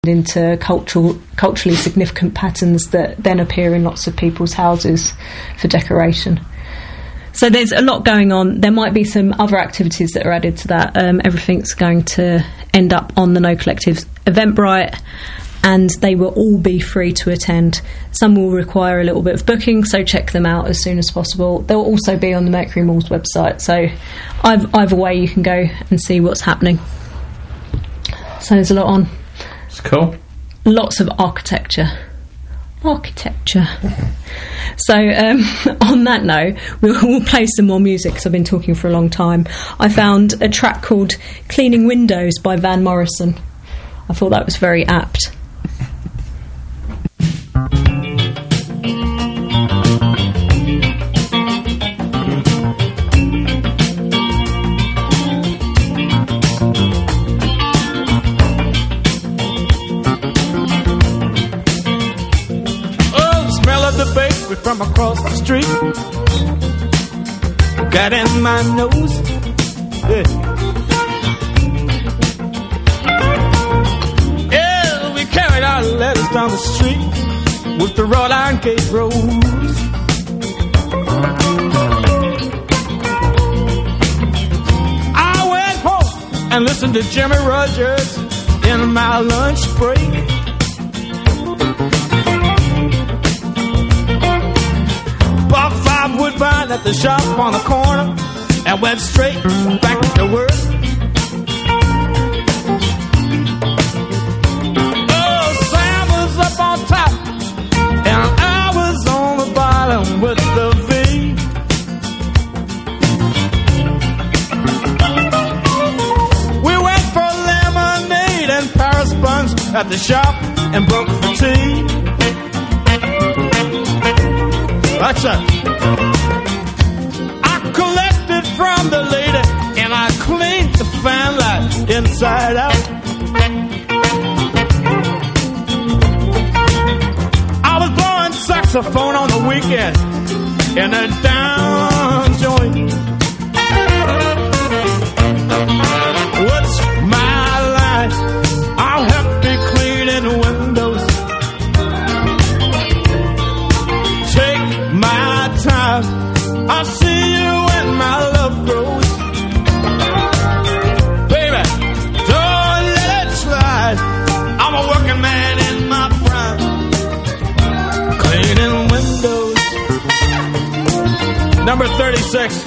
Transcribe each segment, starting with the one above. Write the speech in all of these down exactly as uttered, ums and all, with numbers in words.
into cultural, culturally significant patterns that then appear in lots of people's houses for decoration. So there's a lot going on. There might be some other activities that are added to that. Um, everything's going to end up on the No Collective's Eventbrite, and they will all be free to attend. Some will require a little bit of booking, so check them out as soon as possible. They'll also be on the Mercury Malls website, so either way you can go and see what's happening. So there's a lot on. It's cool. Lots of architecture. Architecture. So um, on that note, we'll, we'll play some more music because I've been talking for a long time. I found a track called Cleaning Windows by Van Morrison. I thought that was very apt. From across the street, got in my nose. Yeah, yeah, we carried our letters down the street with the wrought iron gate roads. I went home and listened to Jimmy Rogers in my lunch break. Woodbine at the shop on the corner and went straight back to work. Oh, Sam was up on top and I was on the bottom with the V. We went for lemonade and Paris buns at the shop and broke for tea. That's it. I collected from the lady and I cleaned the fan light inside out. I was blowing saxophone on the weekend in a down joint. What's my line? I'll help you cleaning windows. Take my time. I'll see you when my love grows. Baby, don't let it slide. I'm a working man in my prime, cleaning windows. Number thirty-six.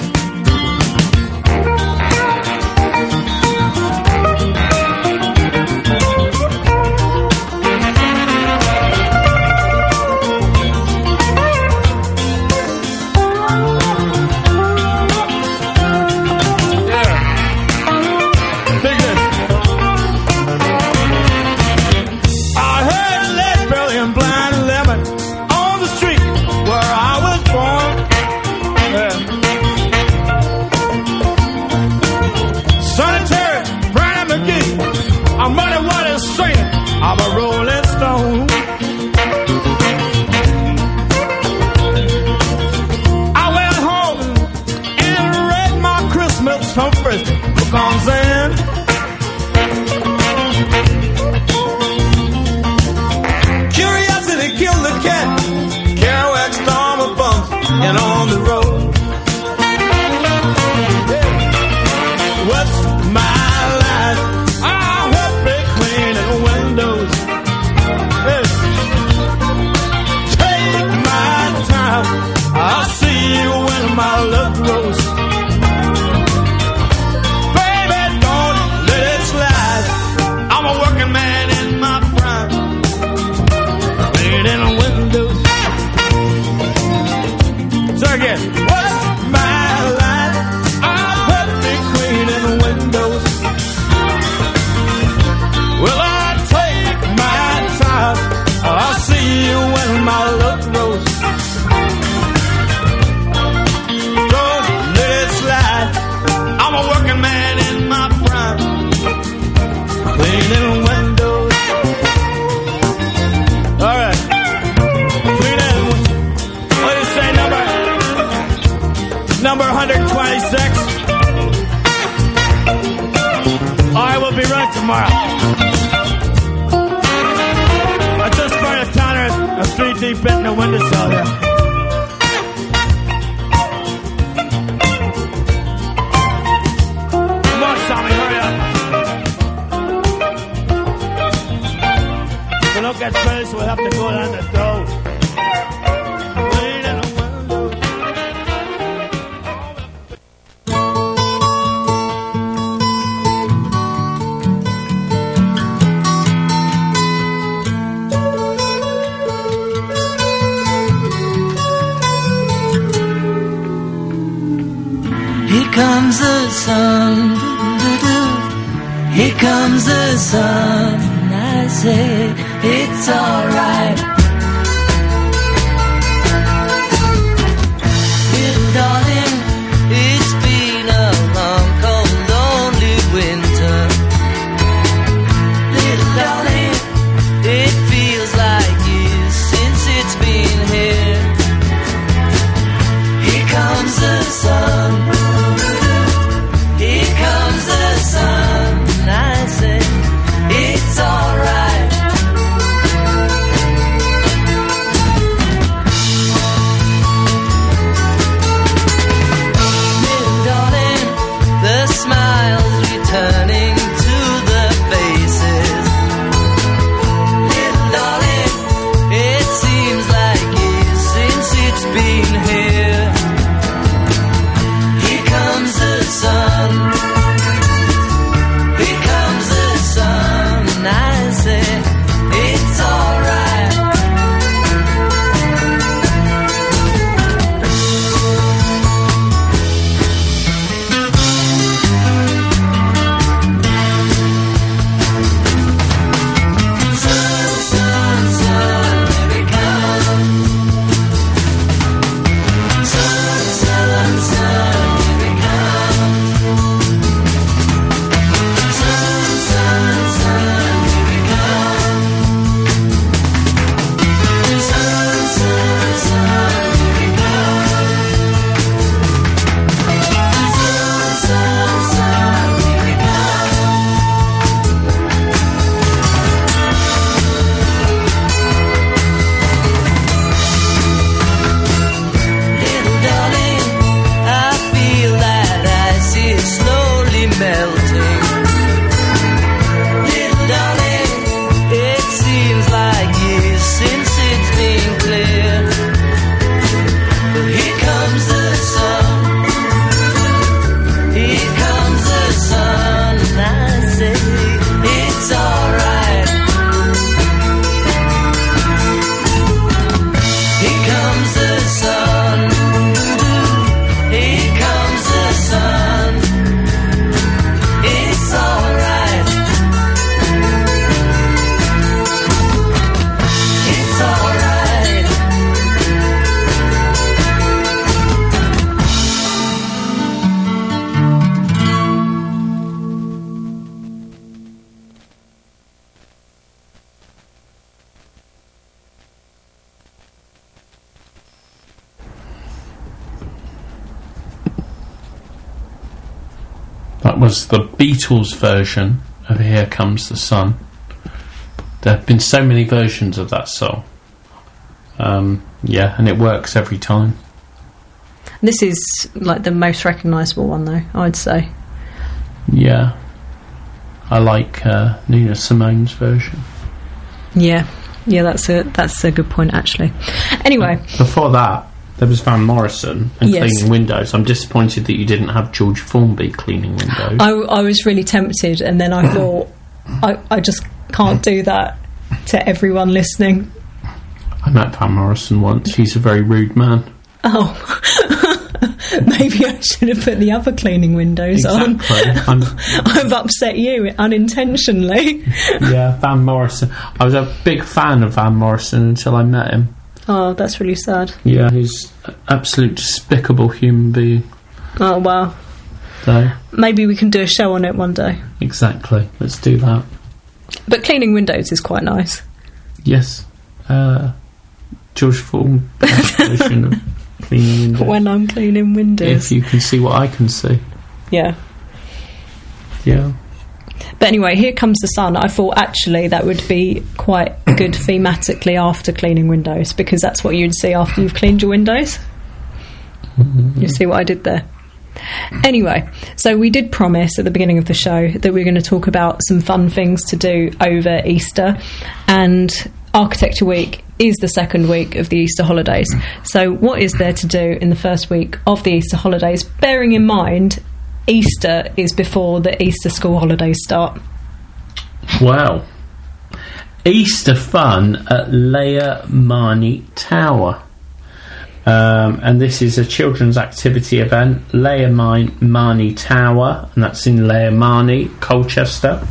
I'm three deep in the windowsill here. Come on, Tommy, hurry up. If we don't get finished, we'll have to go down the door. Wait in the window. Here comes the sun, here comes the sun, and I say it's alright. Little darling, it's been a long, cold, lonely winter. Little darling, it feels like years since it's been here. Here comes the sun. Here comes the sun, and I say it's alright. Little darling, the smiles returning to the faces. Little darling, it seems like years since it's been here. Here comes the sun. Here comes the sun, and I say it's alright. Sun, sun, sun, here it comes. Sun, sun, sun, here it comes. Sun, sun, sun, here it comes. Sun, sun, sun, here it comes. Sun, sun, sun, here it comes. Little darling, I feel that ice is slowly melting. Little darling, it seems like years since it's been clear. But here comes the sun. Here comes the sun, and I say it's alright. Here comes the sun. Here comes the sun. It's alright. It's alright. That was the Beatles version of Here Comes the Sun. There have been so many versions of that song. Um, yeah, and it works every time. This is like the most recognisable one, though, I'd say. Yeah. I like uh, Nina Simone's version. Yeah, yeah, that's a that's a good point, actually. Anyway, Before that, there was Van Morrison and Yes. Cleaning Windows. I'm disappointed that you didn't have George Formby cleaning windows. I, I was really tempted, and then I thought, I, I just can't do that to everyone listening. I met Van Morrison once. He's a very rude man. Oh, maybe I should have put the other cleaning windows Exactly. on. I'm- I've upset you unintentionally. Yeah, Van Morrison. I was a big fan of Van Morrison until I met him. Oh, that's really sad. Yeah, he's an absolute despicable human being. Oh, wow. So, Maybe we can do a show on it one day. exactly. Let's do that. But cleaning windows is quite nice. Yes. Uh, George Formby version of cleaning windows. When I'm cleaning windows. If you can see what I can see. Yeah. Yeah. But anyway, Here Comes the Sun. I thought actually that would be quite good thematically after cleaning windows, because that's what you'd see after you've cleaned your windows. Mm-hmm. You see what I did there? Anyway, so we did promise at the beginning of the show that we we're going to talk about some fun things to do over Easter, and Architecture Week is the second week of the Easter holidays. So what is there to do in the first week of the Easter holidays, bearing in mind Easter is before the Easter school holidays start? Wow. Easter fun at Leia Marnie Tower. Um, and this is a children's activity event, Leia Marnie Tower, and that's in Leia Marnie, Colchester.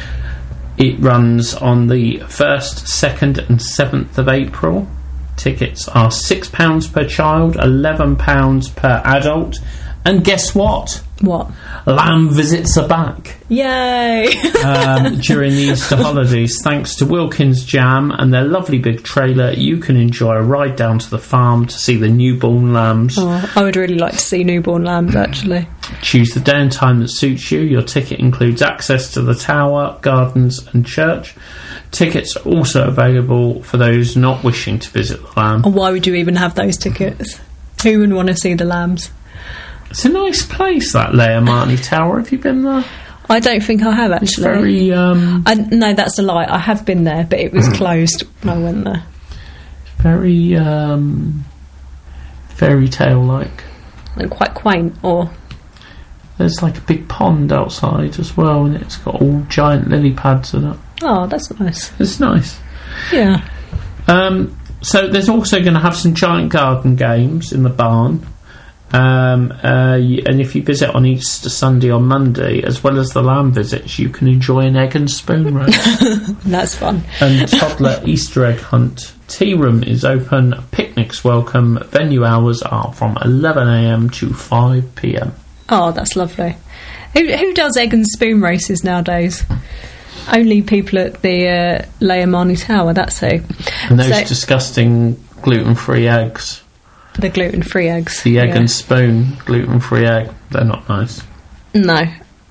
It runs on the first, second and seventh of April. Tickets are six pounds per child, eleven pounds per adult. And guess what? What? Lamb visits are back. Yay! um, during the Easter holidays, thanks to Wilkins Jam and their lovely big trailer, you can enjoy a ride down to the farm to see the newborn lambs. Oh, I would really like to see newborn lambs, actually. Choose the day and time that suits you. Your ticket includes access to the tower, gardens and church. Tickets are also available for those not wishing to visit the lamb. And why would you even have those tickets? Who would want to see the lambs? It's a nice place, that Leia Marnie Tower. Have you been there? I don't think I have, actually. It's very... Um, I, no, that's a lie. I have been there, but it was closed when I went there. Very um, fairy tale-like. And quite quaint, or... There's like a big pond outside as well, and it's got all giant lily pads in it. Oh, that's nice. It's nice. Yeah. Um, so there's also going to have some giant garden games in the barn. Um, uh, and if you visit on Easter Sunday or Monday, as well as the lamb visits, you can enjoy an egg and spoon race. That's fun. And toddler Easter egg hunt. Tea room is open, picnics welcome, venue hours are from eleven a m to five p m. Oh, that's lovely. Who, who does egg and spoon races nowadays? Only people at the uh, Leia Marnie Tower, that's who. And those so, disgusting gluten-free eggs. The gluten-free eggs. The egg yeah. and spoon gluten-free egg. They're not nice. No.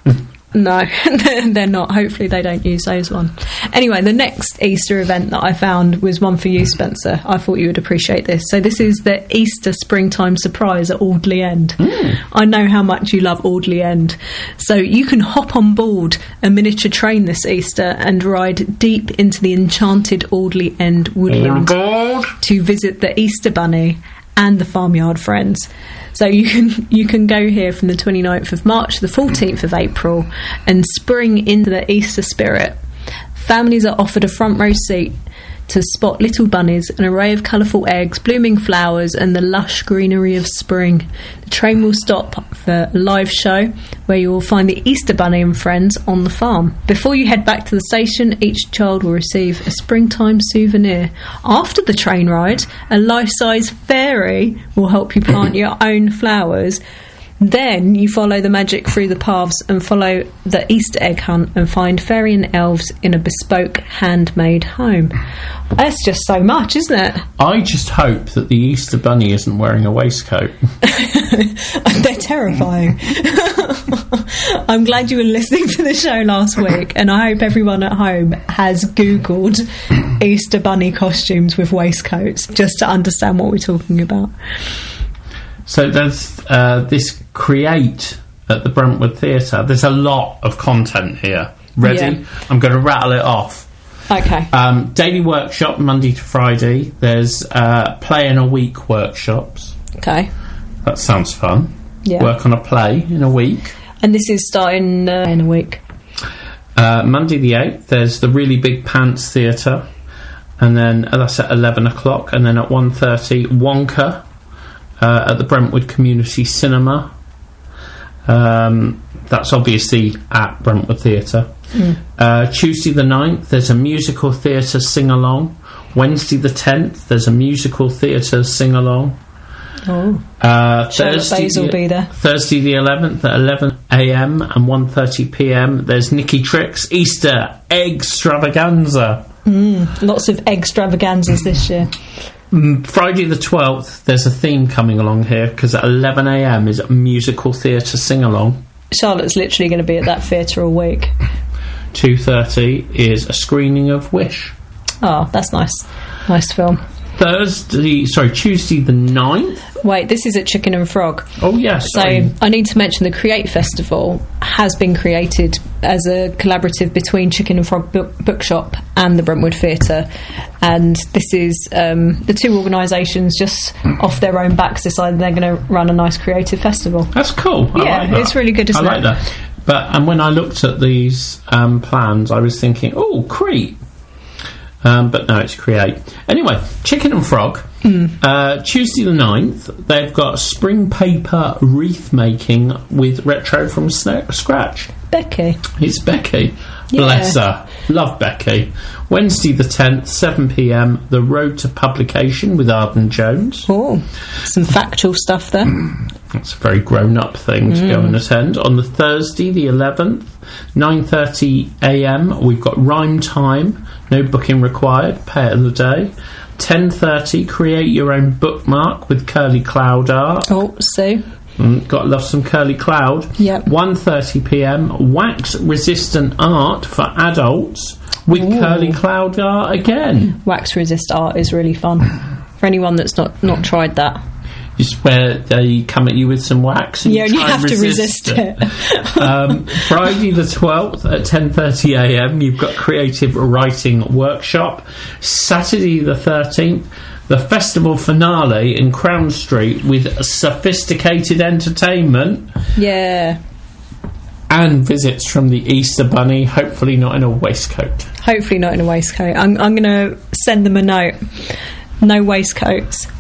No, they're not. Hopefully they don't use those one. Anyway, the next Easter event that I found was one for you, Spencer. I thought you would appreciate this. So this is the Easter Springtime Surprise at Audley End. Mm. I know how much you love Audley End. So you can hop on board a miniature train this Easter and ride deep into the enchanted Audley End woodland to visit the Easter Bunny and the Farmyard Friends. So you can you can go here from the twenty-ninth of March to the fourteenth of April and spring into the Easter spirit. Families are offered a front row seat to spot little bunnies, an array of colourful eggs, blooming flowers and the lush greenery of spring. The train will stop for a live show where you will find the Easter Bunny and friends on the farm. Before you head back to the station, each child will receive a springtime souvenir. After the train ride, a life-size fairy will help you plant your own flowers. Then you follow the magic through the paths and follow the Easter egg hunt and find fairy and elves in a bespoke handmade home. That's just so much, isn't it? I just hope that the Easter Bunny isn't wearing a waistcoat. They're terrifying. I'm glad you were listening to the show last week, and I hope everyone at home has Googled Easter Bunny costumes with waistcoats just to understand what we're talking about. So there's uh, this Create at the Brentwood Theatre. There's a lot of content here. Ready? Yeah. I'm going to rattle it off. Okay. Um, daily workshop, Monday to Friday. There's uh, play in a week workshops. Okay. That sounds fun. Yeah. Work on a play in a week. And this is starting uh, in a week. Uh, Monday the eighth, there's the Really Big Pants Theatre. And then uh, that's at eleven o'clock. And then at one thirty, Wonka. Uh, at the Brentwood Community Cinema. Um, that's obviously at Brentwood Theatre. Mm. Uh, Tuesday the ninth, there's a musical theatre sing-along. Wednesday the tenth, there's a musical theatre sing-along. Oh. Uh, Thursday the, will be there. Thursday the eleventh at eleven a m and one thirty p m, there's Nicky Tricks Easter Egg Extravaganza. Mm, lots of extravaganzas this year. Friday the twelfth, there's a theme coming along here because at eleven a m is a musical theatre sing-along. Charlotte's literally going to be at that theatre all week. two thirty is a screening of Wish. Oh, that's nice. Nice film. Thursday, sorry, Tuesday the ninth. Wait, this is at Chicken and Frog. Oh, yes. So I need to mention the Create Festival has been created as a collaborative between Chicken and Frog Book- Bookshop and the Brentwood Theatre. And this is um, the two organisations just off their own backs decided they're going to run a nice creative festival. That's cool. I yeah, like that. It's really good, isn't I like it? that. But and when I looked at these um, plans, I was thinking, oh, Crete. Um, but no, it's Create. Anyway, Chicken and Frog. Mm. Uh, Tuesday the ninth, they've got spring paper wreath making with retro from sna- scratch. Becky. It's Becky. Yeah. Bless her. Love Becky. Wednesday the tenth, seven p.m, The Road to Publication with Arden Jones. Oh, some factual stuff there. That's a very grown-up thing to mm. go and attend. On the Thursday the eleventh, nine thirty a.m, we've got Rhyme Time. No booking required. Pay it of the day. ten thirty, Create Your Own Bookmark with Curly Cloud Art. Oh, Sue. Mm, got to love some Curly Cloud. Yep. one thirty p.m, Wax Resistant Art for adults with Ooh. Curly Cloud Art again. Wax Resist Art is really fun. For anyone that's not, not tried that. It's where they come at you with some wax and yeah, you, you try have and to resist, resist it. it. um, Friday the twelfth at ten thirty a.m, you've got Creative Writing Workshop. Saturday the thirteenth, the festival finale in Crown Street with Sophisticated Entertainment. Yeah. And visits from the Easter Bunny, hopefully not in a waistcoat. Hopefully not in a waistcoat. I'm, I'm going to send them a note. No waistcoats.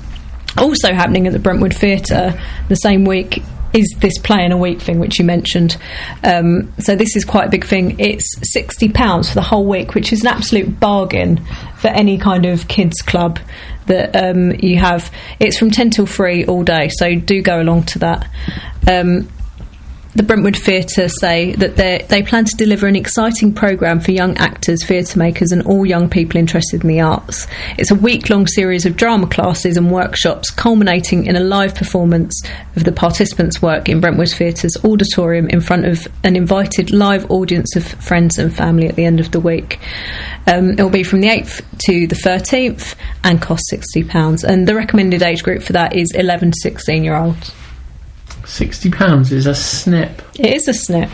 Also happening at the Brentwood Theatre the same week is this Play in a Week thing, which you mentioned. Um, so this is quite a big thing. It's sixty pounds for the whole week, which is an absolute bargain for any kind of kids club that um, you have. It's from ten till three all day, so do go along to that. Um, the Brentwood Theatre say that they they plan to deliver an exciting programme for young actors, theatre makers and all young people interested in the arts. It's a week-long series of drama classes and workshops culminating in a live performance of the participants' work in Brentwood Theatre's auditorium in front of an invited live audience of friends and family at the end of the week. Um, it will be from the eighth to the thirteenth and cost sixty pounds. And the recommended age group for that is eleven to sixteen-year-olds. sixty pounds is a snip. It is a snip.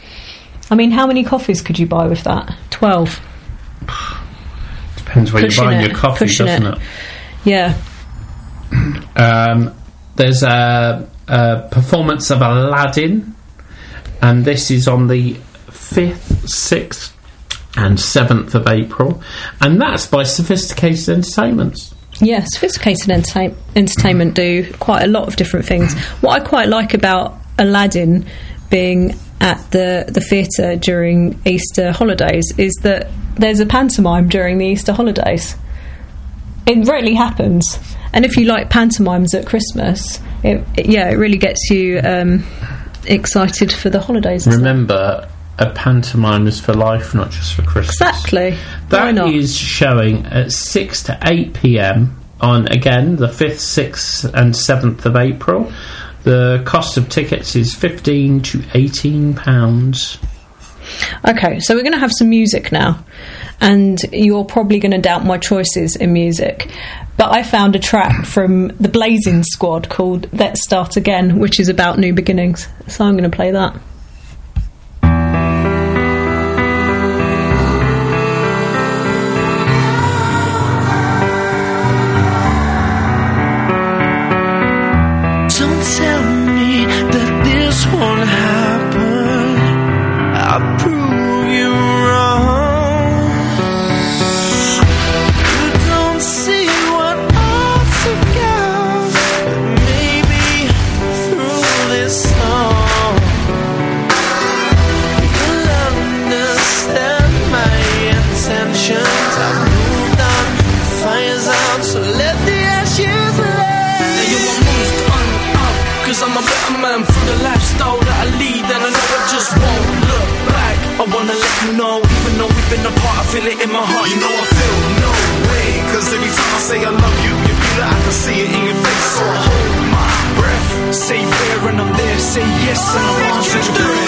I mean, how many coffees could you buy with that? twelve. Depends where Pushing you're buying it. your coffee, Pushing doesn't it. it? Yeah. Um, there's a, a performance of Aladdin, and this is on the fifth, sixth and seventh of April, and that's by Sophisticated Entertainments. Yeah, Sophisticated entertain- Entertainment do quite a lot of different things. What I quite like about Aladdin being at the, the theatre during Easter holidays is that there's a pantomime during the Easter holidays. It rarely happens. And if you like pantomimes at Christmas, it, it, yeah, it really gets you um, excited for the holidays. Remember, a pantomime is for life, not just for Christmas. Exactly. That Why not? is showing at six to eight p.m. on, again, the fifth, sixth and seventh of April. The cost of tickets is fifteen to eighteen pounds. Okay, so we're going to have some music now, and you're probably going to doubt my choices in music, but I found a track from the Blazing Squad called Let's Start Again, which is about new beginnings, so I'm going to play that.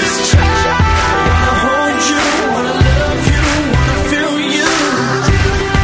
Wanna hold you, wanna love you, wanna feel you.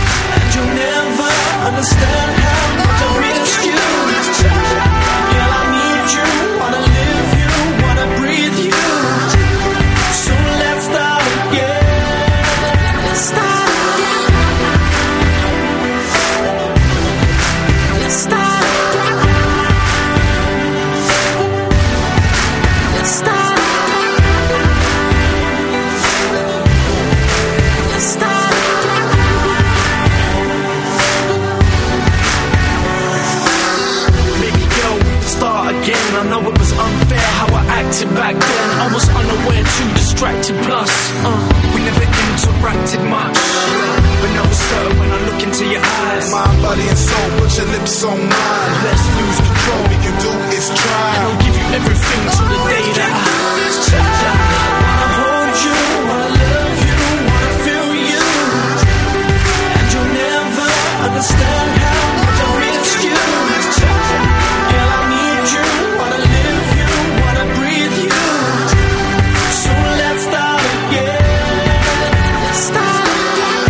into your eyes. Mind, body, and soul, put your lips on mine. Let's lose control. All we can do is try. And I'll give you everything till the day that I wanna hold you, wanna love you, wanna feel you. And you'll never understand how much I miss you. Girl, I need you, wanna live you, wanna breathe you. So let's start again. Let's start again.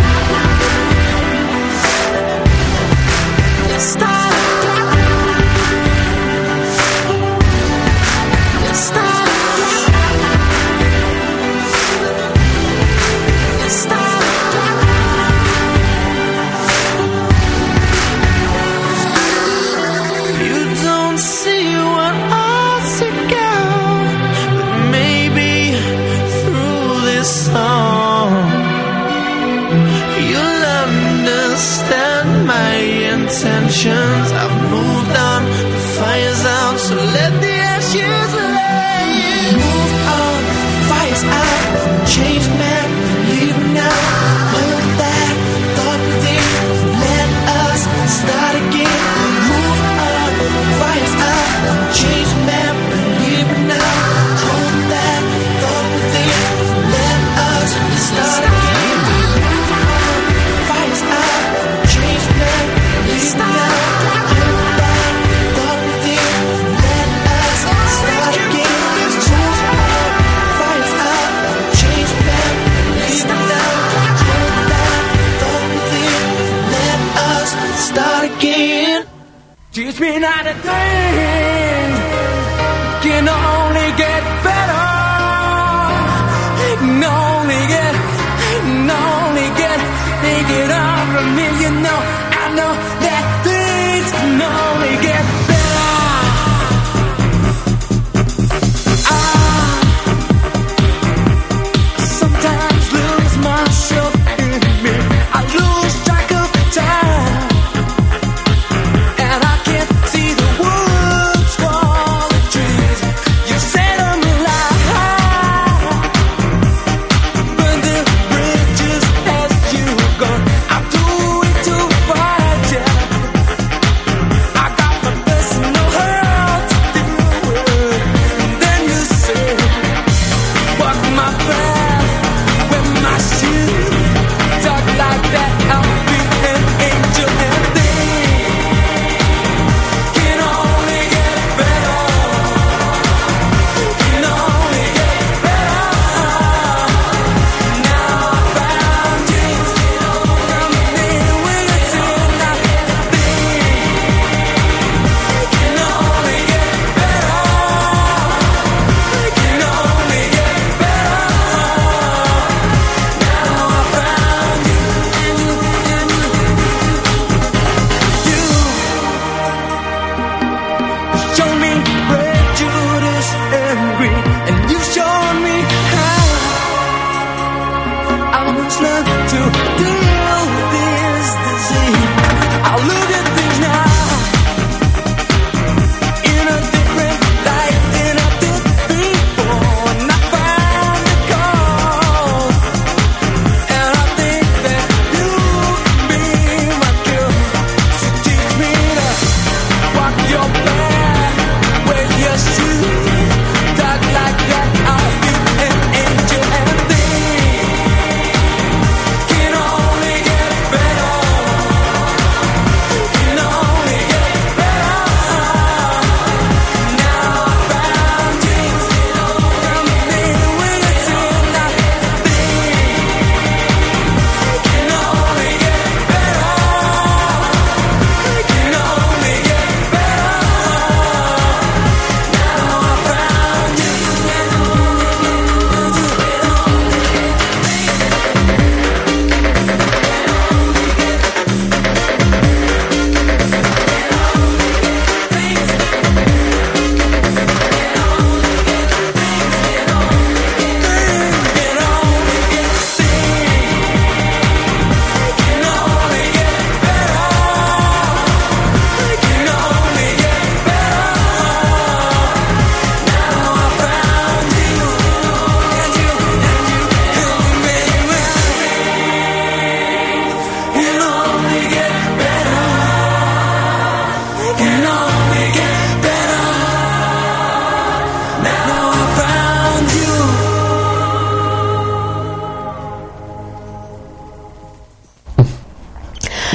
Let's start again. Let's start again. Let's start again. You don't see what I see, girl, but maybe through this song you'll understand my intentions. I've moved on, the fire's out, so let the ashes lay. Move on, fire's out, change man, leave me now. Hold that thought within, let us start again. Move on, fire's out, change man, leave me now. Hold that thought within, let us start again. Move on, fire's out, change man, leave me now. Hold that thought within, let us start again. Move on, fire's out, change man, leave me now. Hold that thought within, let us start again. Teach me not a thing can only get better. It can only get, it can only get, make it up from me. You know, I know that things can only get better. I sometimes lose myself in me. I lose track of time. And I can't see the woods for the trees. You set them alive, burn the bridges as you go. I'm doing too far, yeah. I got my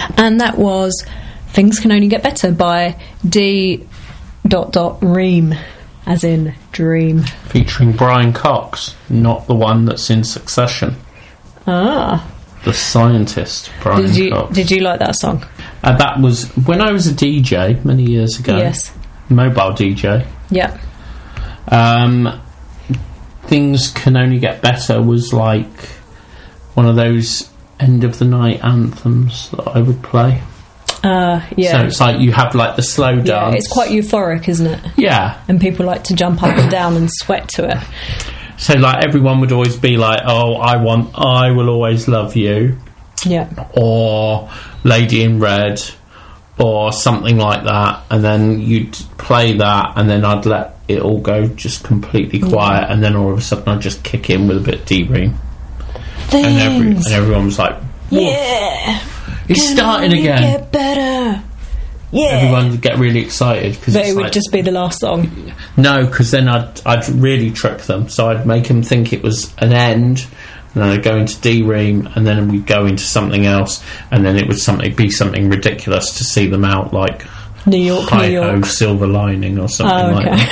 And that was Things Can Only Get Better by D. Dot dot Ream, as in dream. Featuring Brian Cox, not the one that's in Succession. Ah. The scientist, Brian Did you, Cox. did you like that song? Uh, that was when I was a D J many years ago. Yes. Mobile D J. Yeah. Um, Things Can Only Get Better was like one of those end of the night anthems that I would play. Uh, yeah. So it's like you have like the slow dance. Yeah, it's quite euphoric, isn't it? Yeah. And people like to jump up and down and sweat to it. So like everyone would always be like, oh, I want, I Will Always Love You. Yeah. Or Lady in Red. Or something like that. And then you'd play that and then I'd let it all go just completely quiet. Yeah. And then all of a sudden I'd just kick in with a bit of D-Ream. Things. And, every, and everyone was like, whoa. Yeah. It's Can starting only again. Get better. Yeah. Everyone would get really excited cause but it's it would like, just be the last song. No, because then I'd I'd really trick them. So I'd make them think it was an end, and then I'd go into D-Ream, and then we'd go into something else, and then it would something be something ridiculous to see them out, like New York, New Hi-Ho, York, Silver Lining, or something oh, okay. like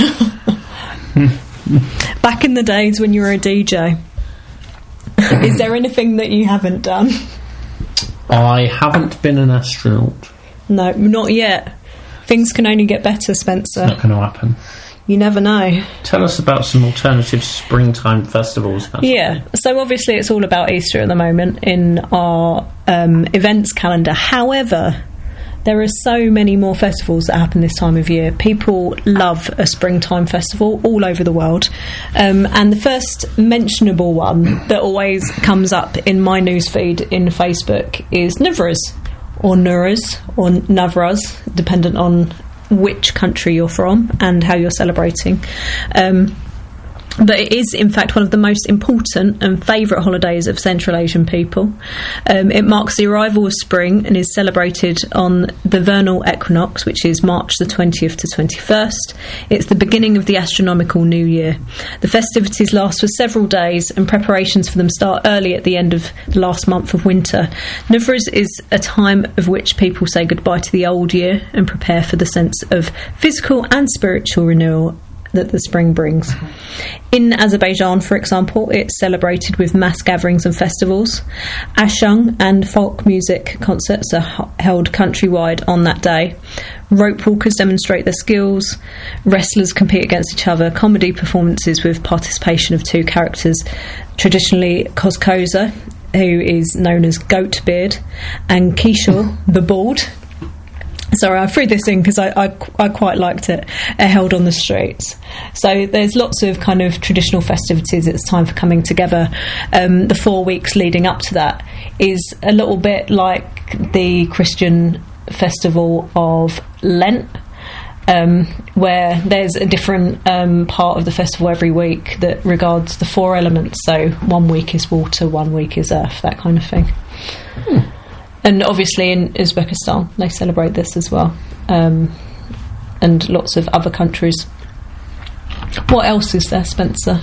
that. Back in the days when you were a D J, is there anything that you haven't done? I haven't been an astronaut. No, not yet. Things can only get better, Spencer. It's not going to happen. You never know. Tell us about some alternative springtime festivals. Yeah, so obviously it's all about Easter at the moment in our um, events calendar. However, there are so many more festivals that happen this time of year. People love a springtime festival all over the world. Um, and the first mentionable one that always comes up in my newsfeed in Facebook is Navraz, or Nuruz, or Navraz, dependent on which country you're from and how you're celebrating. Um, but it is, in fact, one of the most important and favourite holidays of Central Asian people. Um, it marks the arrival of spring and is celebrated on the vernal equinox, which is March the twentieth to twenty-first. It's the beginning of the astronomical new year. The festivities last for several days and preparations for them start early at the end of the last month of winter. Navraz is a time of which people say goodbye to the old year and prepare for the sense of physical and spiritual renewal that the spring brings. In Azerbaijan, for example, it's celebrated with mass gatherings and festivals. Ashung and folk music concerts are held countrywide on that day. Rope walkers demonstrate their skills. Wrestlers compete against each other. Comedy performances with participation of two characters, traditionally Koskoza, who is known as Goatbeard, and Kishore, the Bald. Sorry, I threw this in because I, I, I quite liked it. Are held on the streets. So there's lots of kind of traditional festivities. It's time for coming together. Um, the four weeks leading up to that is a little bit like the Christian festival of Lent, um, where there's a different um, part of the festival every week that regards the four elements. So one week is water, one week is earth, that kind of thing. Hmm. And obviously in Uzbekistan they celebrate this as well, um, and lots of other countries. What else is there, Spencer?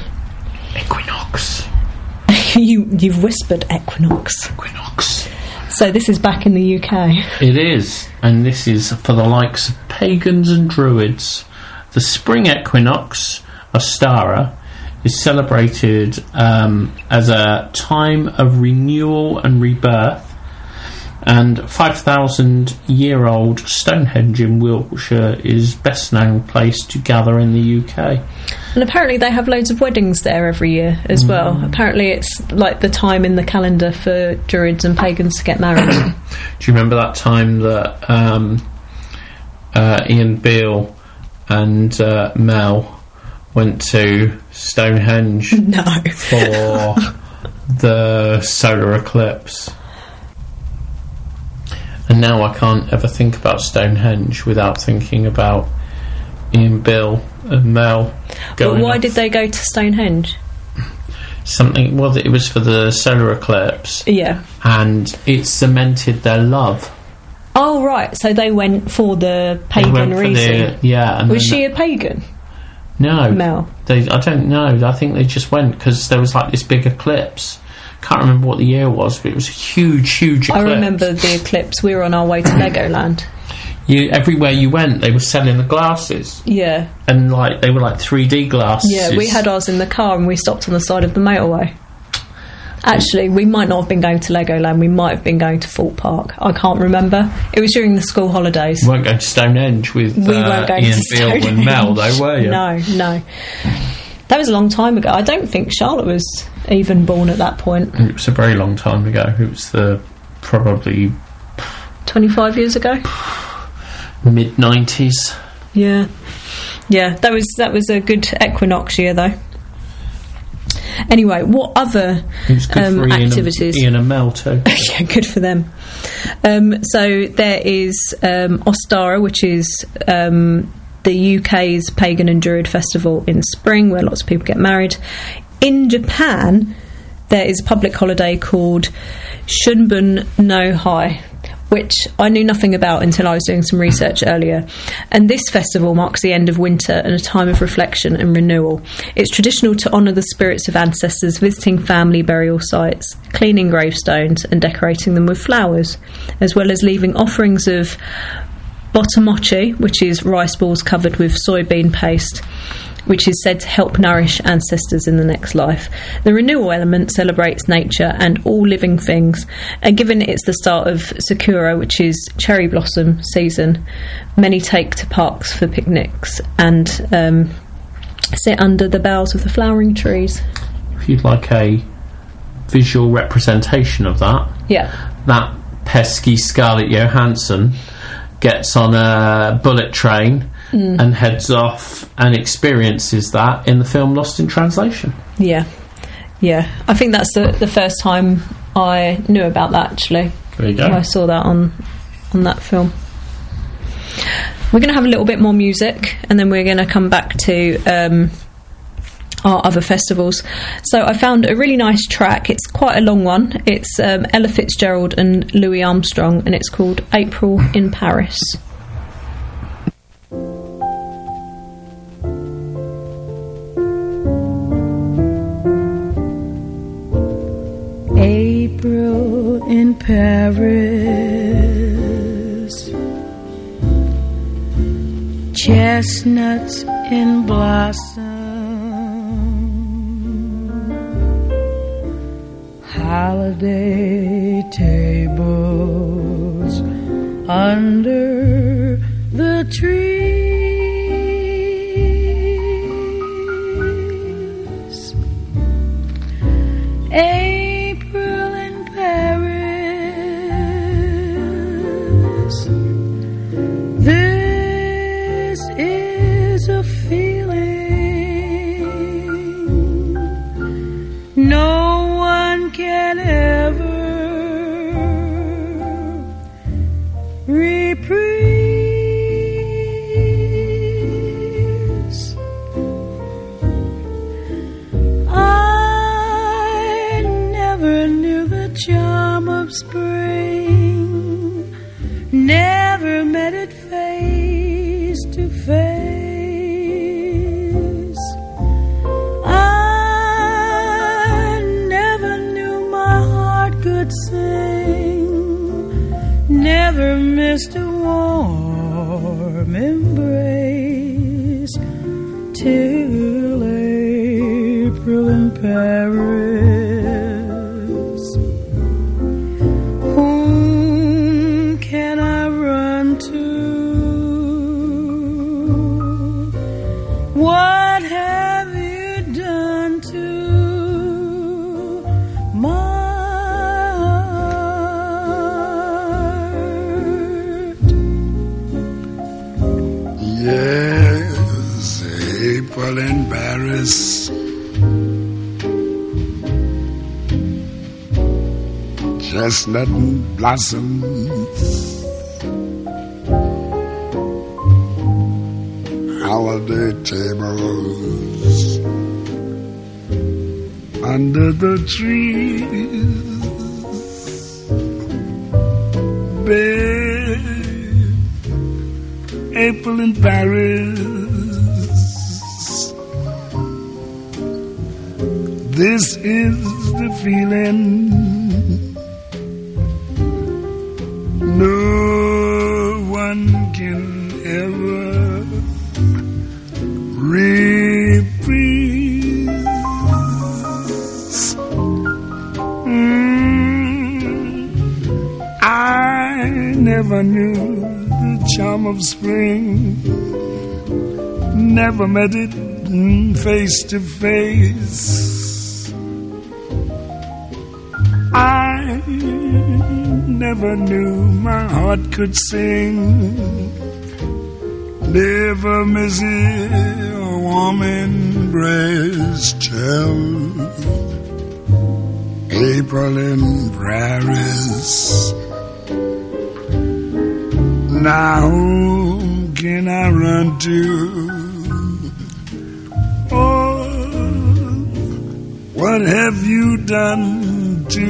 Equinox. you, you've whispered equinox. Equinox. So this is back in the U K. It is, and this is for the likes of pagans and druids. The spring equinox, Ostara, is celebrated um, as a time of renewal and rebirth. And five thousand year old Stonehenge in Wiltshire is best known place to gather in the U K. And apparently they have loads of weddings there every year as mm. well. Apparently it's like the time in the calendar for Druids and pagans to get married. Do you remember that time that um, uh, Ian Beale and uh, Mel went to Stonehenge no. for the solar eclipse? And now I can't ever think about Stonehenge without thinking about Ian Bill and Mel going. But why off. did they go to Stonehenge? Something. Well, it was for the solar eclipse. Yeah. And it cemented their love. Oh right, so they went for the pagan reason. The, yeah. And was she a pagan? No. Mel. They. I don't know. I think they just went because there was like this big eclipse can't remember what the year was, but it was a huge, huge eclipse. I remember the eclipse. We were on our way to Legoland. You, everywhere you went, they were selling the glasses. Yeah. And like they were like three D glasses. Yeah, we had ours in the car and we stopped on the side of the motorway. Actually, we might not have been going to Legoland. We might have been going to Thorpe Park. I can't remember. It was during the school holidays. You weren't going to Stonehenge with we uh, weren't going Ian to Beale Stonehenge. and Mel, though, were you? No, no. That was a long time ago. I don't think Charlotte was even born at that point. It was a very long time ago. It was the probably twenty-five years ago. mid nineties. Yeah, yeah. That was that was a good equinox year, though. Anyway, what other It was good um, for Ian activities? And, Ian and Mel too. Yeah, good for them. Um, so there is um, Ostara, which is um, the U K's pagan and druid festival in spring, where lots of people get married. In Japan, there is a public holiday called Shunbun no Hai, which I knew nothing about until I was doing some research earlier. And this festival marks the end of winter and a time of reflection and renewal. It's traditional to honour the spirits of ancestors, visiting family burial sites, cleaning gravestones and decorating them with flowers, as well as leaving offerings of botamochi, which is rice balls covered with soybean paste, which is said to help nourish ancestors in the next life. The renewal element celebrates nature and all living things, and given it's the start of Sakura, which is cherry blossom season, many take to parks for picnics and um, sit under the boughs of the flowering trees. If you'd like a visual representation of that, Yeah. that pesky Scarlett Johansson gets on a bullet train mm. and heads off and experiences that in the film Lost in Translation. Yeah. Yeah. I think that's the, the first time I knew about that, actually. There you go. I saw that on on that film. We're going to have a little bit more music and then we're going to come back to um, our other festivals. So I found a really nice track. It's quite a long one. It's um, Ella Fitzgerald and Louis Armstrong, and it's called April in Paris. April in Paris, chestnuts in blossom, holiday tables under the trees. April in Paris, this is a feeling no one can ever reprise. I never knew the charm of spring, never met it face to face. I never knew my heart could sing, never missed a warm embrace till April in Paris. Whom can I run to? What have you done to my heart? Yes, April in Paris. Chestnut blossoms, holiday tables under the trees. Babe, April in Paris, this is the feeling. No one can ever reprise. Mm, I never knew the charm of spring, never met it face to face. I never knew my heart could sing, never miss a warm embrace till April in Paris. Now who can I run to? Oh, what have you done to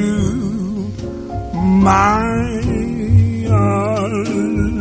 my heart?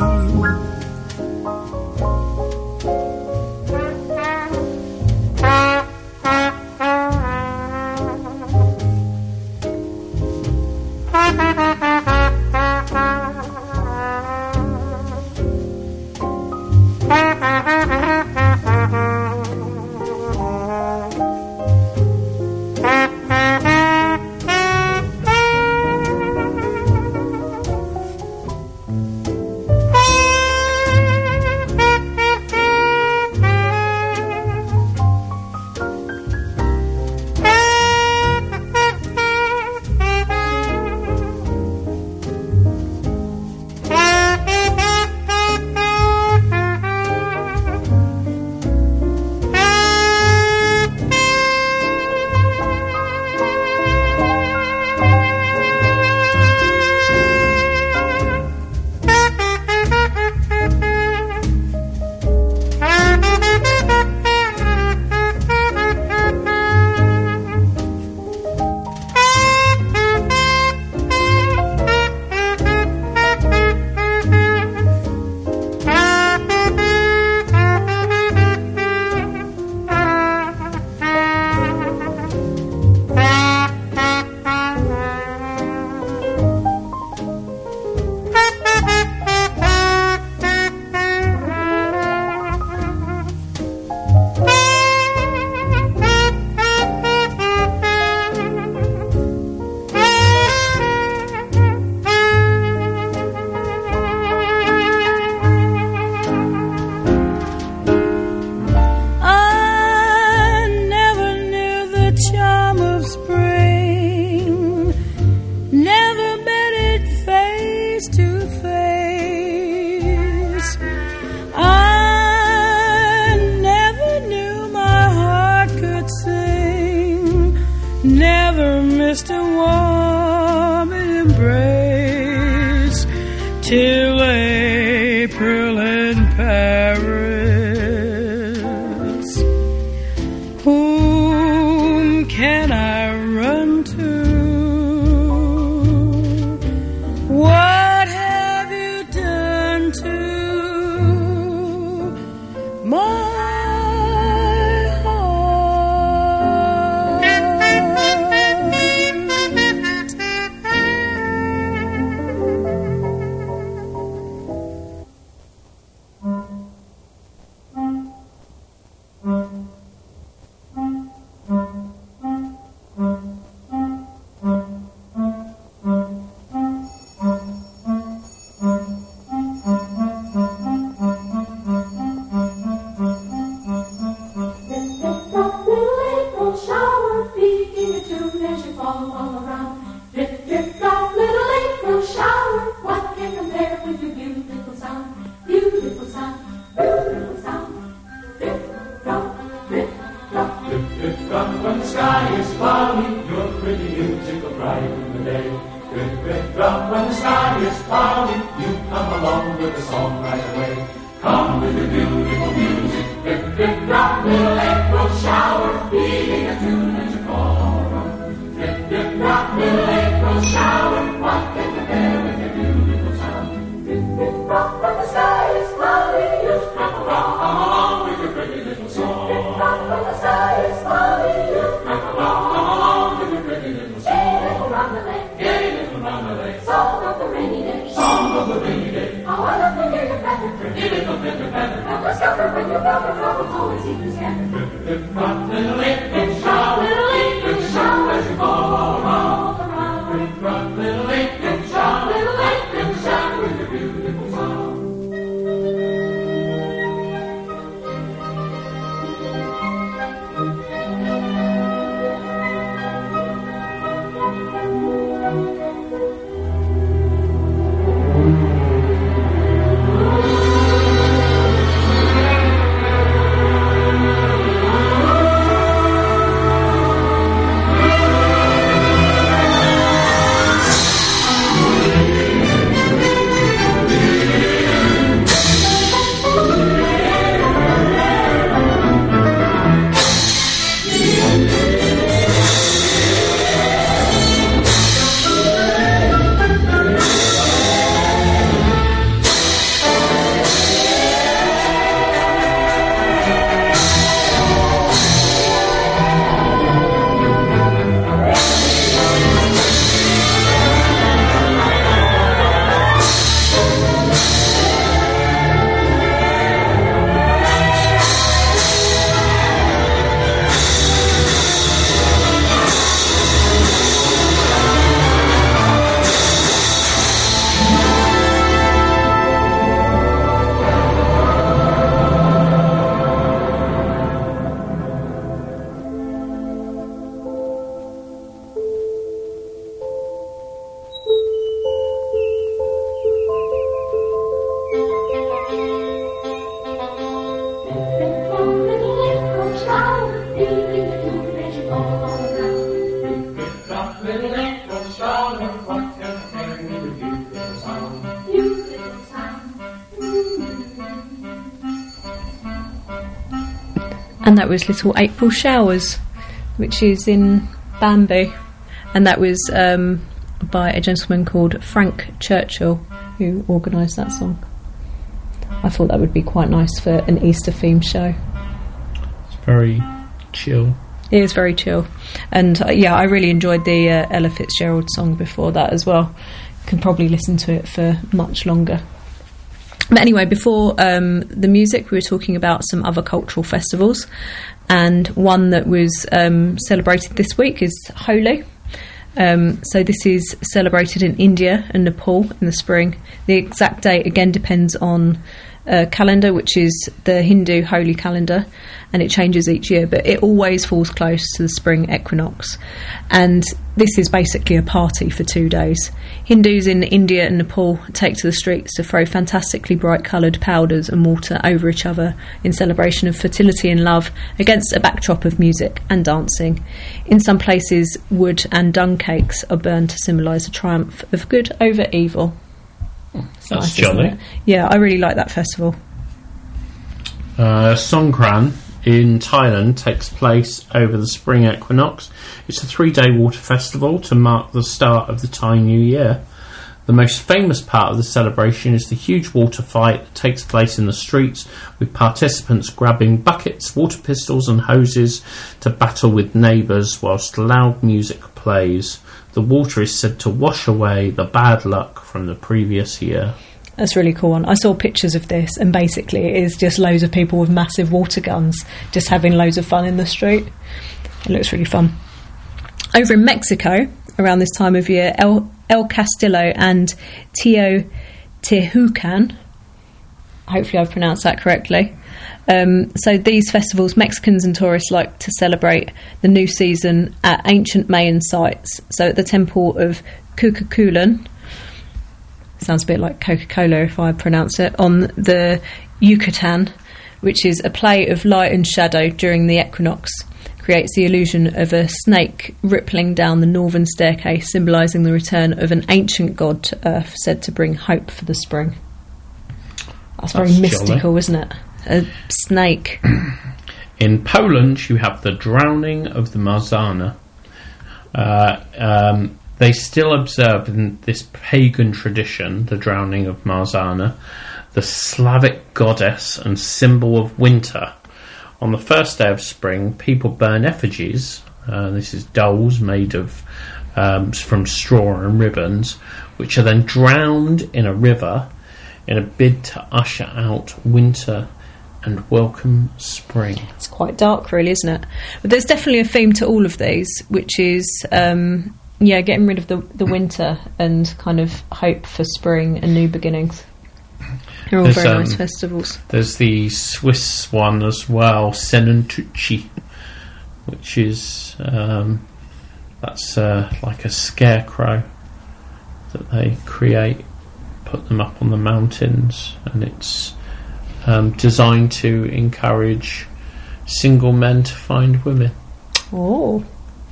Till April in Paris. Whom can I run to? What have you done to my Come along with your pretty little And that was Little April Showers, which is in Bambi, and that was um, by a gentleman called Frank Churchill, who organised that song. I thought that would be quite nice for an Easter themed show. It's very chill. It is very chill, and uh, yeah, I really enjoyed the uh, Ella Fitzgerald song before that as well. Can probably listen to it for much longer. But anyway, before um, the music, we were talking about some other cultural festivals, and one that was um, celebrated this week is Holi. Um, so this is celebrated in India and Nepal in the spring. The exact date again depends on uh, calendar, which is the Hindu holy calendar, and it changes each year, but it always falls close to the spring equinox. And this is basically a party for two days. Hindus in India and Nepal take to the streets to throw fantastically bright coloured powders and water over each other in celebration of fertility and love, against a backdrop of music and dancing. In some places, wood and dung cakes are burned to symbolise the triumph of good over evil. It's That's nice, jolly. isn't it? Yeah, I really like that festival. Uh, Songkran in Thailand takes place over the spring equinox. It's a three-day water festival to mark the start of the Thai New Year. The most famous part of the celebration is the huge water fight that takes place in the streets, with participants grabbing buckets, water pistols and hoses to battle with neighbours whilst loud music plays. The water is said to wash away the bad luck from the previous year. That's a really cool one. I saw pictures of this, and basically it is just loads of people with massive water guns just having loads of fun in the street. It looks really fun. Over in Mexico, around this time of year, El, El Castillo and Teotihuacan, hopefully I've pronounced that correctly. Um, so these festivals, Mexicans and tourists like to celebrate the new season at ancient Mayan sites. So at the temple of Cucaculan, sounds a bit like Coca-Cola if I pronounce it, on the Yucatan, which is a play of light and shadow during the equinox, creates the illusion of a snake rippling down the northern staircase, symbolising the return of an ancient god to Earth, said to bring hope for the spring. That's, That's very jolly. Mystical, isn't it? A snake. In Poland, you have the drowning of the Marzana. Uh, um, they still observe in this pagan tradition the drowning of Marzana, the Slavic goddess and symbol of winter. On the first day of spring, people burn effigies. Uh, this is dolls made of um, from straw and ribbons, which are then drowned in a river in a bid to usher out winter and welcome spring. It's quite dark, really, isn't it? But there's definitely a theme to all of these, which is, um, yeah, getting rid of the, the winter and kind of hope for spring and new beginnings. They're all There's, very um, nice festivals. There's the Swiss one as well, Senentucci, which is um, that's uh, like a scarecrow that they create, put them up on the mountains, and it's um, designed to encourage single men to find women. Oh.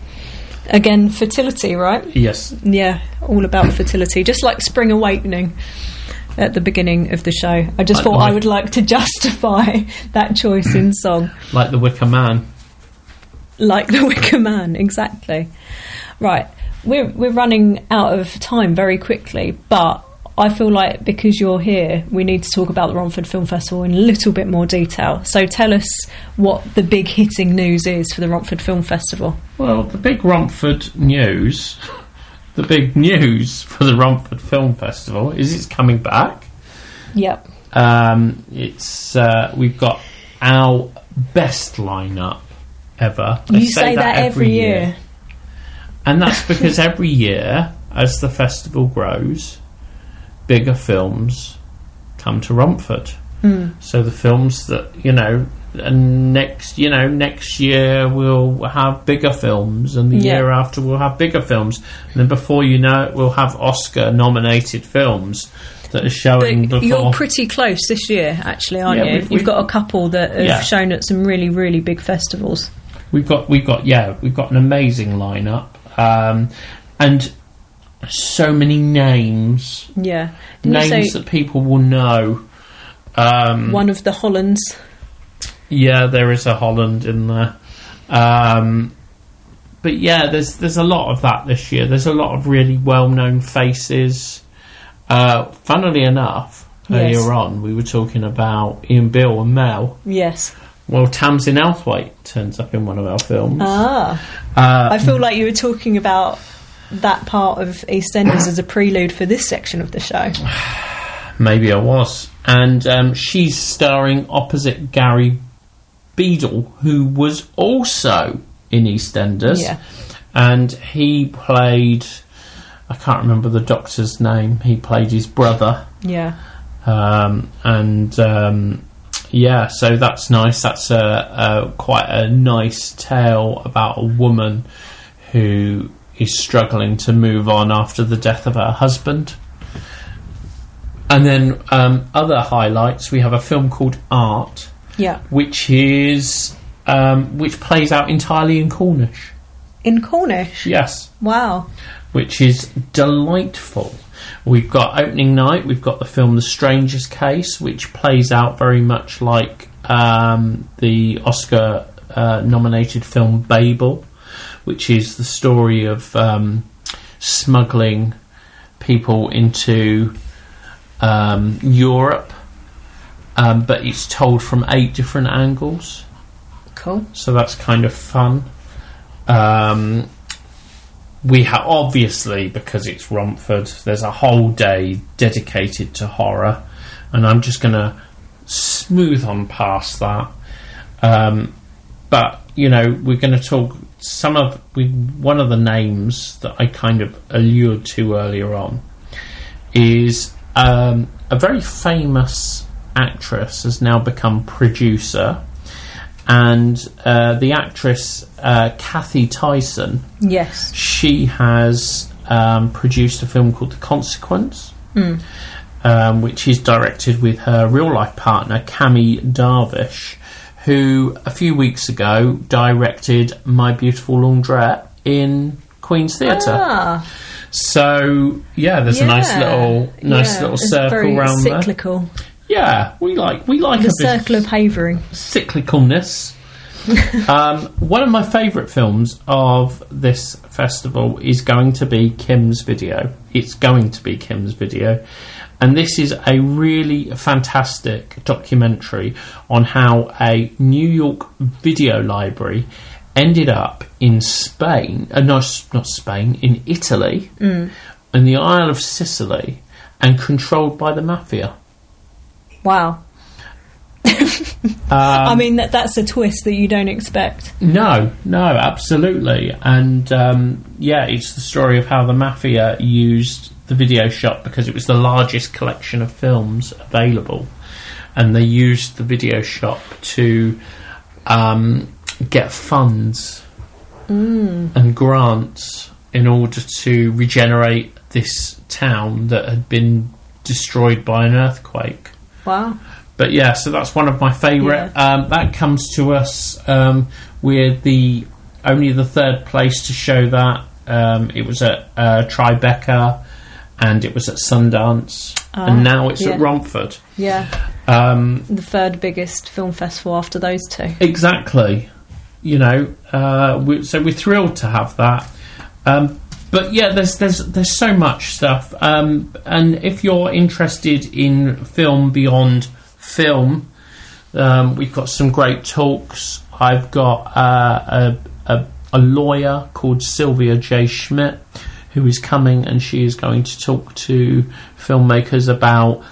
Again, fertility, right? Yes. Yeah, all about fertility. Just like Spring Awakening at the beginning of the show. I just Like thought the I Wick- would like to justify that choice in song. Like the Wicker Man. Like the Wicker Man, exactly. Right, we're we're running out of time very quickly, but I feel like because you're here, we need to talk about the Romford Film Festival in a little bit more detail. So tell us what the big hitting news is for the Romford Film Festival. Well, the big Romford news, the big news for the Romford Film Festival is it's coming back. Yep. Um, it's uh, we've got our best lineup ever. They You say that every year. And that's because every year, as the festival grows, bigger films come to Romford. Mm. So the films that, you know, and next, you know, next year we'll have bigger films, and the Yeah. year after we'll have bigger films, and then before you know it, we'll have Oscar-nominated films that are showing But before. you're pretty close this year, actually, aren't Yeah, you? we've- You've we've- got a couple that have Yeah. shown at some really, really big festivals. We've got, we've got, yeah, we've got an amazing lineup, um, and so many names, Yeah. Didn't you names say that people will know. Um, one of the Hollands? Yeah, there is a Holland in there. Um, but yeah, there's there's a lot of that this year. There's a lot of really well-known faces. Uh, funnily enough, Yes. earlier on we were talking about Ian Bill and Mel. Yes. Well, Tamsin Outhwaite turns up in one of our films. Ah. Uh, I feel like you were talking about that part of EastEnders as a prelude for this section of the show. Maybe I was. And um, she's starring opposite Gary Beadle, who was also in EastEnders. Yeah. And he played, I can't remember the doctor's name, he played his brother. Yeah. Um, and um, yeah, so that's nice. That's a, a quite a nice tale about a woman who is struggling to move on after the death of her husband. And then um, other highlights, we have a film called Art, Yeah. which is um, which plays out entirely in Cornish. In Cornish? Yes, Wow. which is delightful. We've got opening night. We've got the film The Stranger's Case, which plays out very much like um, the Oscar-nominated film Babel, which is the story of um, smuggling people into um, Europe, um, but it's told from eight different angles. Cool. So that's kind of fun. Um, we have, obviously, because it's Romford, there's a whole day dedicated to horror, and I'm just going to smooth on past that. Um, but, you know, we're going to talk some of we, one of the names that I kind of allured to earlier on is um, a very famous actress has now become producer, and uh, the actress uh, Kathy Tyson, Yes. she has um, produced a film called The Consequence, Mm. um, which is directed with her real life partner Cami Darvish, who a few weeks ago directed My Beautiful Laundrette in Queen's Theatre. Ah. So yeah, there's a nice Yeah. little nice Yeah. little It's circle very around there. cyclical. Yeah, we like we like The a bit circle of Havering. cyclicalness. um, one of my favourite films of this festival is going to be Kim's Video. It's going to be Kim's Video. And this is a really fantastic documentary on how a New York video library ended up in Spain, uh, no, not Spain, in Italy, Mm. in the Isle of Sicily, and controlled by the mafia. Wow. I mean, that that's a twist that you don't expect. No, no, absolutely. And um, yeah, it's the story of how the mafia used the video shop because it was the largest collection of films available, and they used the video shop to um, get funds mm. and grants in order to regenerate this town that had been destroyed by an earthquake. Wow. But yeah, so that's one of my favourite. Yeah. Um, that comes to us. Um, we're the only the third place to show that. Um, it was at uh, Tribeca, and it was at Sundance, uh, and now it's yeah. at Romford. Yeah. Um, the third biggest film festival after those two. Exactly. You know, uh, we, so we're thrilled to have that. Um, But yeah, there's there's there's so much stuff, um, and if you're interested in film beyond film, um, we've got some great talks. I've got uh, a, a a lawyer called Sylvia J. Schmidt who is coming, and she is going to talk to filmmakers about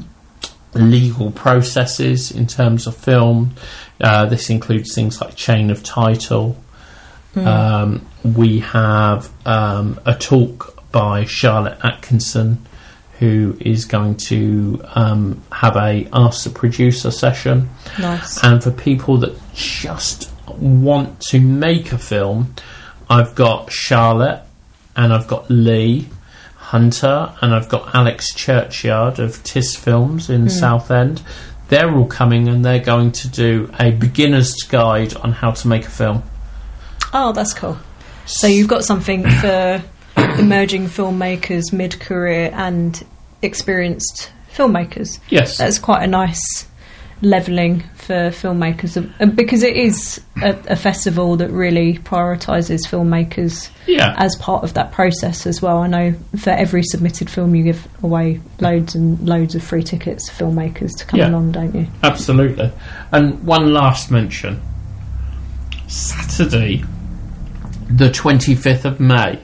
legal processes in terms of film. Uh, this includes things like chain of title. Mm. Um, we have um, a talk by Charlotte Atkinson, who is going to um, have a Ask the Producer session. Nice. And for people that just want to make a film, I've got Charlotte, and I've got Lee Hunter, and I've got Alex Churchyard of Tis Films in mm. Southend. They're all coming, and they're going to do a beginner's guide on how to make a film. Oh, that's cool. So you've got something for emerging filmmakers, mid-career and experienced filmmakers. Yes. That's quite a nice levelling for filmmakers, because it is a, a festival that really prioritises filmmakers yeah. as part of that process as well. I know for every submitted film you give away loads and loads of free tickets to filmmakers to come yeah. along, don't you? Absolutely. And one last mention. Saturday, the twenty-fifth of May,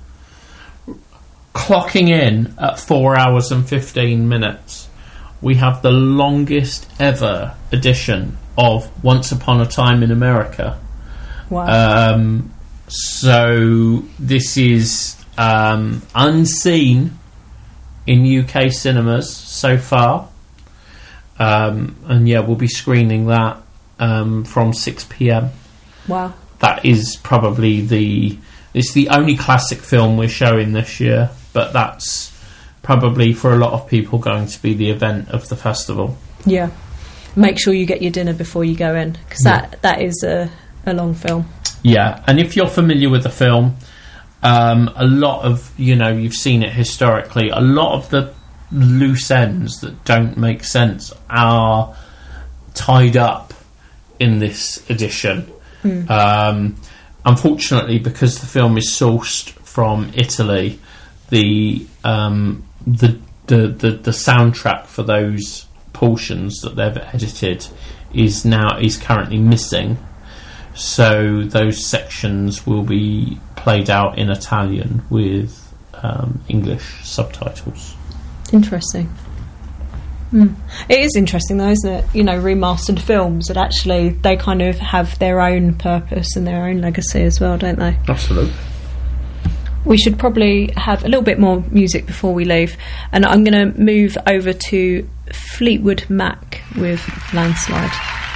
clocking in at four hours and fifteen minutes, we have the longest ever edition of Once Upon a Time in America. Wow. Um, so this is um, unseen in U K cinemas so far. Um, and yeah, we'll be screening that um, from six p.m. Wow. That is probably the... It's the only classic film we're showing this year, but that's probably for a lot of people going to be the event of the festival. Yeah. Make sure you get your dinner before you go in, because yeah. that, that is a, a long film. Yeah, and if you're familiar with the film, um, a lot of, you know, you've seen it historically, a lot of the loose ends that don't make sense are tied up in this edition. Mm. Um, unfortunately, because the film is sourced from Italy, the um, the, the the the soundtrack for those portions that they've edited is now is currently missing. So those sections will be played out in Italian with um, English subtitles. Interesting. Mm. It is interesting though, isn't it? You know, remastered films that actually they kind of have their own purpose and their own legacy as well, don't they? Absolutely. We should probably have a little bit more music before we leave, and I'm going to move over to Fleetwood Mac with Landslide.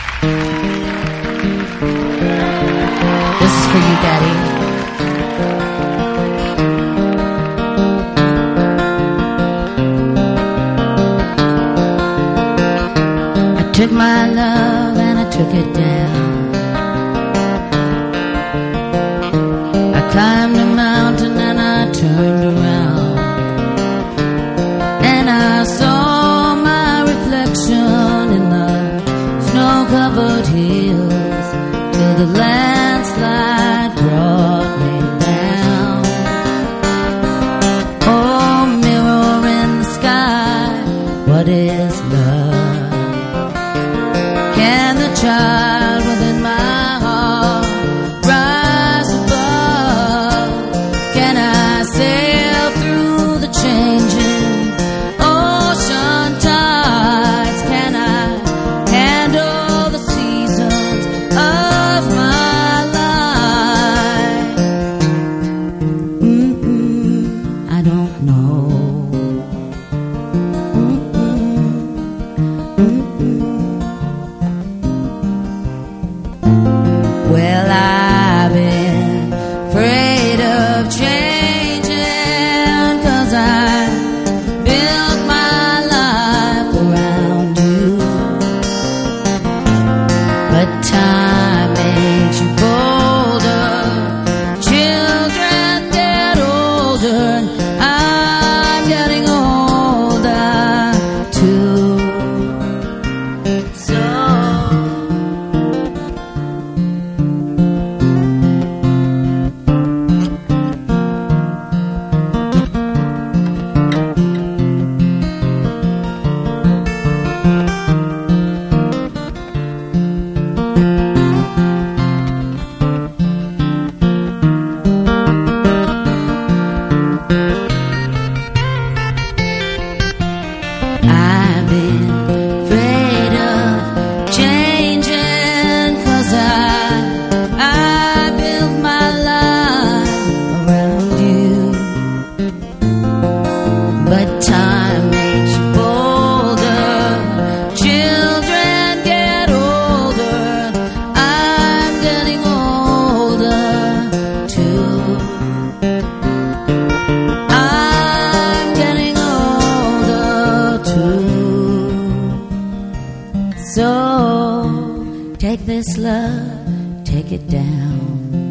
This is for you, Daddy. Took my love and I took it down. I climbed a mountain and I turned around, and I saw my reflection in the snow-covered hills till the landslide brought me down. Oh, mirror in the sky, what is love? Can the child within my heart rise above? Can I sail through the changing ocean tides? Can I handle So take this love, take it down.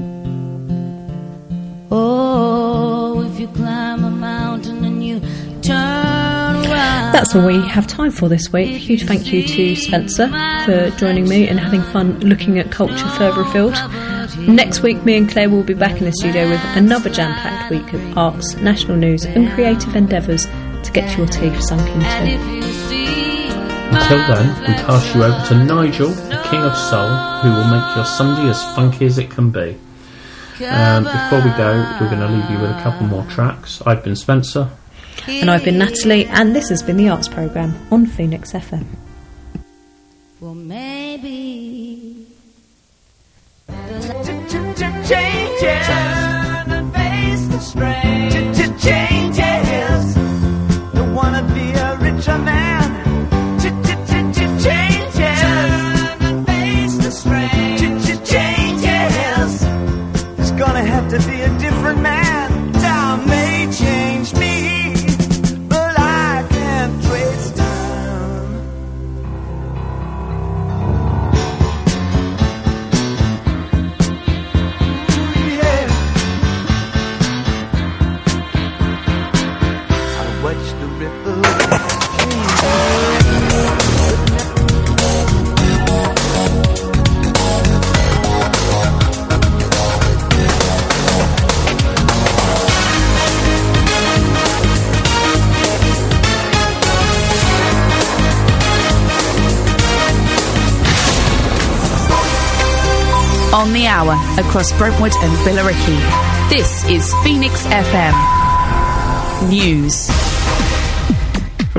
Oh, if you climb a mountain and you turn around. That's all we have time for this week. Huge thank you to Spencer for joining me and having fun looking at culture further afield. Next week, me and Claire will be back in the studio with another jam-packed week of arts, national news and creative endeavours to get your teeth sunk into. Until then, we pass you over to Nigel, the King of Soul, who will make your Sunday as funky as it can be. Um, before we go, we're going to leave you with a couple more tracks. I've been Spencer. And I've been Natalie, and this has been the Arts Programme on Phoenix F M. Well, maybe Changes, turn and face the strain. Changes, don't wanna be a richer man. Changes, turn and face the strain. Changes, it's gonna have to be a different man. Time may change me, but I can't trace time. Yeah, I watch the ripples. On the hour across Brentwood and Billericay. This is Phoenix F M News.